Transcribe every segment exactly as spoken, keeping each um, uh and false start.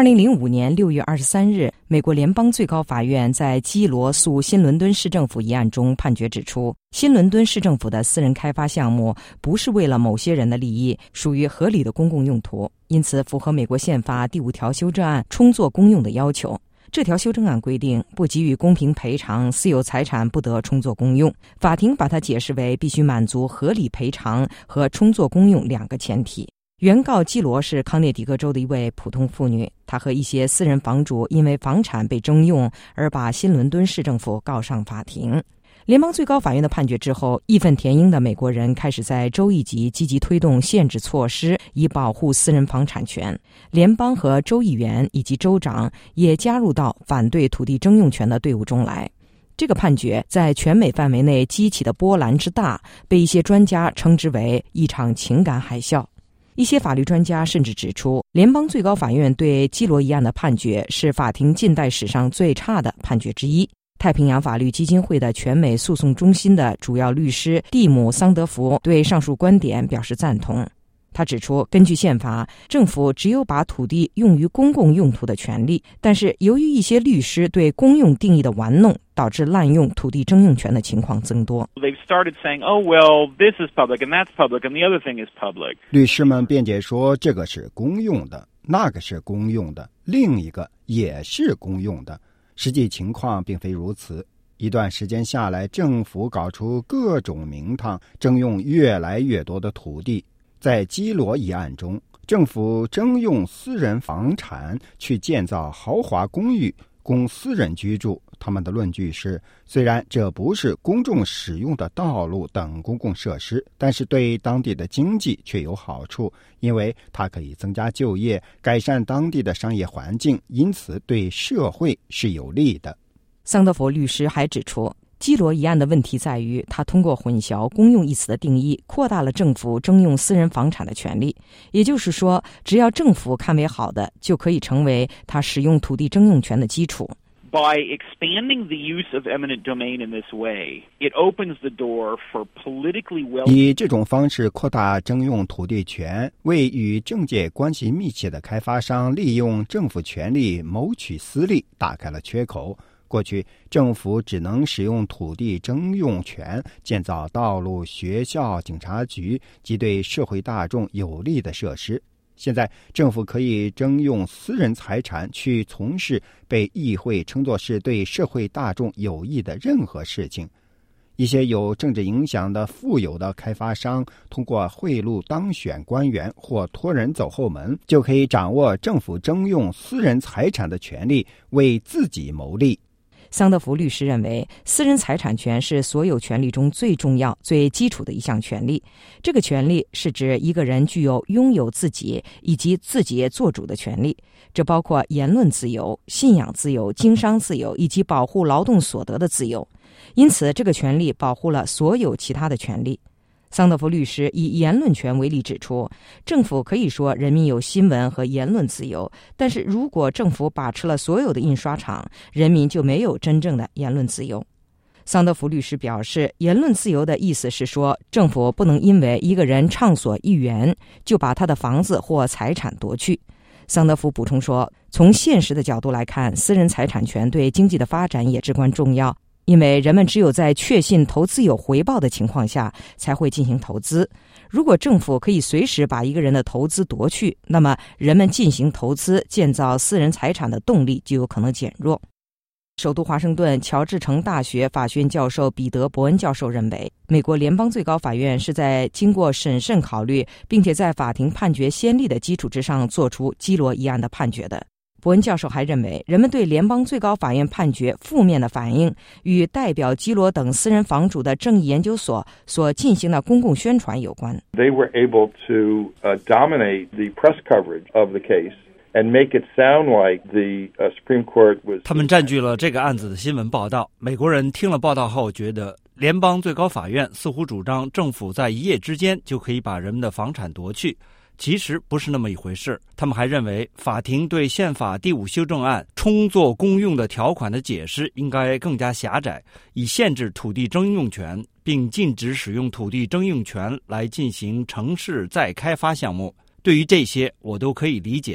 二零零五年六月二十三日，美国联邦最高法院在基罗诉新伦敦市政府一案中判决指出，新伦敦市政府的私人开发项目不是为了某些人的利益，属于合理的公共用途，因此符合美国宪法第五条修正案充作公用的要求。这条修正案规定，不给予公平赔偿，私有财产不得充作公用。法庭把它解释为必须满足合理赔偿和充作公用两个前提。原告基罗是康涅狄格州的一位普通妇女，她和一些私人房主因为房产被征用而把新伦敦市政府告上法庭。联邦最高法院的判决之后，义愤填膺的美国人开始在州一级积极推动限制措施，以保护私人房产权。联邦和州议员以及州长也加入到反对土地征用权的队伍中来。这个判决在全美范围内激起的波澜之大，被一些专家称之为一场情感海啸。一些法律专家甚至指出，联邦最高法院对基罗一案的判决是法庭近代史上最差的判决之一。太平洋法律基金会的全美诉讼中心的主要律师蒂姆·桑德福对上述观点表示赞同。他指出，根据宪法，政府只有把土地用于公共用途的权利，但是由于一些律师对公用定义的玩弄，导致滥用土地征用权的情况增多。 They've started saying, "Oh well, this is public and that's public and the other thing is public." 律师们辩解说，这个是公用的，那个是公用的，另一个也是公用的。实际情况并非如此。一段时间下来，政府搞出各种名堂，征用越来越多的土地。在基罗一案中，政府征用私人房产去建造豪华公寓，供私人居住。他们的论据是，虽然这不是公众使用的道路等公共设施，但是对当地的经济却有好处，因为它可以增加就业，改善当地的商业环境，因此对社会是有利的。 桑德福律师还指出，基罗一案的问题在于，他通过混淆公用一词的定义，扩大了政府征用私人房产的权利。也就是说，只要政府看为好的，就可以成为他使用土地征用权的基础。 By expanding the use of eminent domain in this way, it opens the door for politically well. 以这种方式扩大征用土地权，为与政界关系密切的开发商利用政府权力谋取私利打开了缺口。过去，政府只能使用土地征用权建造道路、学校、警察局及对社会大众有利的设施。现在，政府可以征用私人财产去从事被议会称作是对社会大众有益的任何事情。一些有政治影响的富有的开发商，通过贿赂当选官员或托人走后门，就可以掌握政府征用私人财产的权利，为自己谋利。 桑德福律师认为，私人财产权是所有权利中最重要、最基础的一项权利。这个权利是指一个人具有拥有自己以及自己做主的权利，这包括言论自由、信仰自由、经商自由以及保护劳动所得的自由。因此，这个权利保护了所有其他的权利。桑德福律师以言论权为例指出，政府可以说人民有新闻和言论自由，但是如果政府把持了所有的印刷厂，人民就没有真正的言论自由。桑德福律师表示，言论自由的意思是说，政府不能因为一个人畅所欲言，就把他的房子或财产夺去。桑德福补充说，从现实的角度来看，私人财产权对经济的发展也至关重要。因为人们只有在确信投资有回报的情况下才会进行投资。如果政府可以随时把一个人的投资夺去，那么人们进行投资、建造私人财产的动力就有可能减弱。首都华盛顿乔治城大学法学院教授彼得·伯恩教授认为，美国联邦最高法院是在经过审慎考虑，并且在法庭判决先例的基础之上做出基罗一案的判决的。伯恩教授还认为，人们对联邦最高法院判决负面的反应与代表基罗等私人房主的正义研究所所进行的公共宣传有关。 They were able to uh, dominate the press coverage of the case and make it sound like the uh, Supreme Court was... 他们占据了这个案子的新闻报道。美国人听了报道后觉得，联邦最高法院似乎主张政府在一夜之间就可以把人们的房产夺去。其实不是那么一回事。他们还认为，法庭对宪法第五修正案充作公用的条款的解释应该更加狭窄，以限制土地征用权，并禁止使用土地征用权来进行城市再开发项目。对于这些，我都可以理解。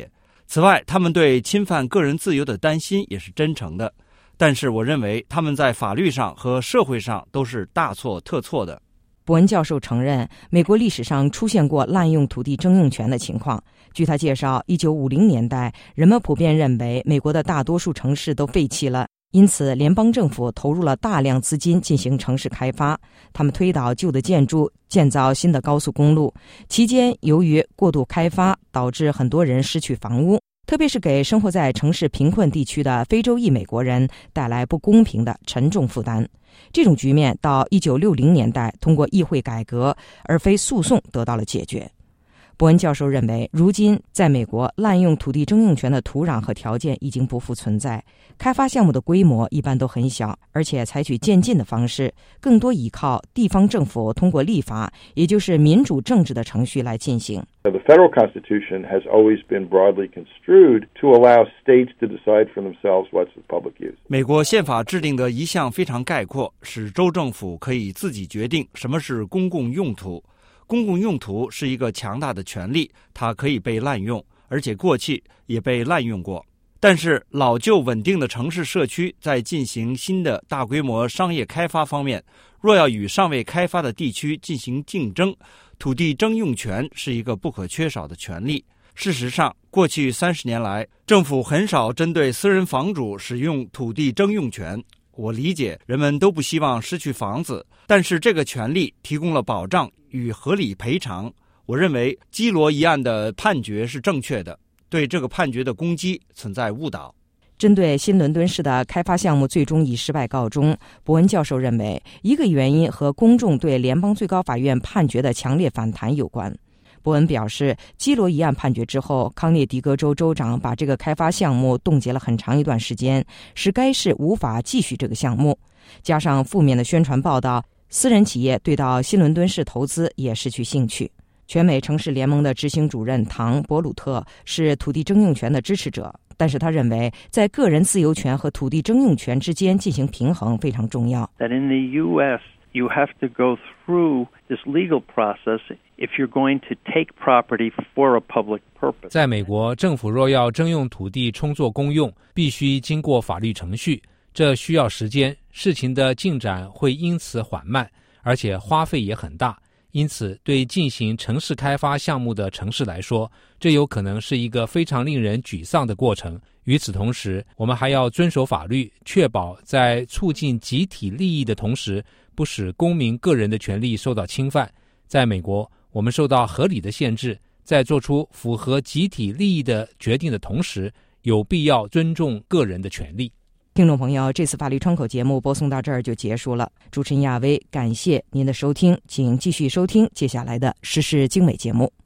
此外，他们对侵犯个人自由的担心也是真诚的，但是我认为他们在法律上和社会上都是大错特错的。 伯恩教授承认，美国历史上出现过滥用土地征用权的情况。据他介绍，一九五零年代，人们普遍认为美国的大多数城市都废弃了，因此联邦政府投入了大量资金进行城市开发。他们推倒旧的建筑，建造新的高速公路。期间，由于过度开发，导致很多人失去房屋，特别是给生活在城市贫困地区的非洲裔美国人带来不公平的沉重负担。这种局面到一九六零年代通过议会改革而非诉讼得到了解决。伯恩教授认为，如今在美国滥用土地征用权的土壤和条件已经不复存在，开发项目的规模一般都很小，而且采取渐进的方式，更多依靠地方政府通过立法，也就是民主政治的程序来进行。 The federal Constitution has always been broadly construed to allow states to decide for themselves what's the public use. 美国宪法制定的一项非常概括，使州政府可以自己决定什么是公共用途。公共用途是一个强大的权利，它可以被滥用，而且过去也被滥用过。但是老旧稳定的城市社区在进行新的大规模商业开发方面，若要与尚未开发的地区进行竞争，土地征用权是一个不可缺少的权利。事实上，过去三十年来，政府很少针对私人房主使用土地征用权。我理解人们都不希望失去房子，但是这个权利提供了保障与合理赔偿。我认为基罗一案的判决是正确的，对这个判决的攻击存在误导。 针对新伦敦市的开发项目最终以失败告终，伯恩教授认为一个原因和公众对联邦最高法院判决的强烈反弹有关。伯恩表示，基罗一案判决之后，康涅狄格州州长把这个开发项目冻结了很长一段时间，使该市无法继续这个项目。加上负面的宣传报道，私人企业对到新伦敦市投资也失去兴趣。全美城市联盟的执行主任唐·博鲁特是土地征用权的支持者，但是他认为在个人自由权和土地征用权之间进行平衡非常重要。 That in the U S you have to go through this legal process if you're going to take property for a public purpose. 在美国，政府若要征用土地充作公用，必须经过法律程序，这需要时间，事情的进展会因此缓慢，而且花费也很大。因此，对进行城市开发项目的城市来说，这有可能是一个非常令人沮丧的过程。与此同时，我们还要遵守法律，确保在促进集体利益的同时，不使公民个人的权利受到侵犯。在美国，我们受到合理的限制，在做出符合集体利益的决定的同时，有必要尊重个人的权利。 听众朋友，这次法律窗口节目播送到这儿就结束了。主持人亚薇，感谢您的收听，请继续收听接下来的时事经纬节目。